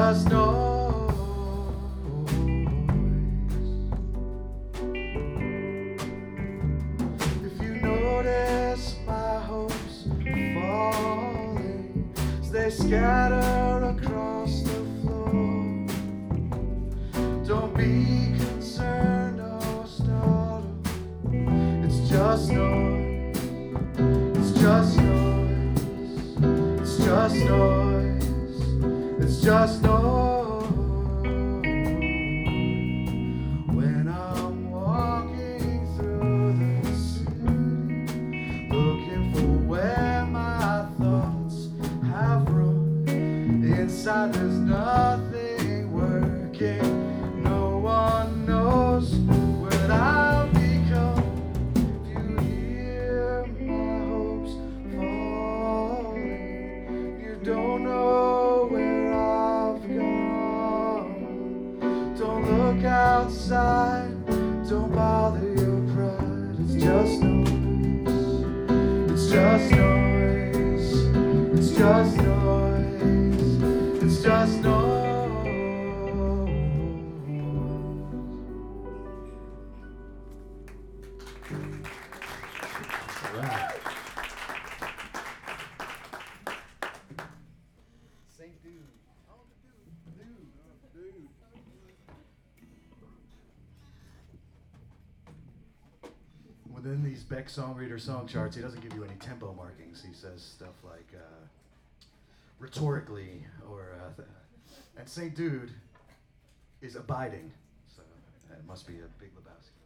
just noise. If you notice my hopes falling as they scatter across the floor, don't be concerned or startled. It's just noise. It's just noise. It's just noise. It's just noise. When I'm walking through the city, looking for where my thoughts have run, inside there's nothing working. No one knows what I'll become. If you hear my hopes falling, you don't know where I've gone. Don't look outside, don't bother your pride. It's just noise. It's just noise. It's just noise. It's just noise. All right. St. Dude. Oh, the dude. Within these Beck Songreader song charts, he doesn't give you any tempo markings. He says stuff like rhetorically or and St. Dude is abiding. So it must be a Big Lebowski.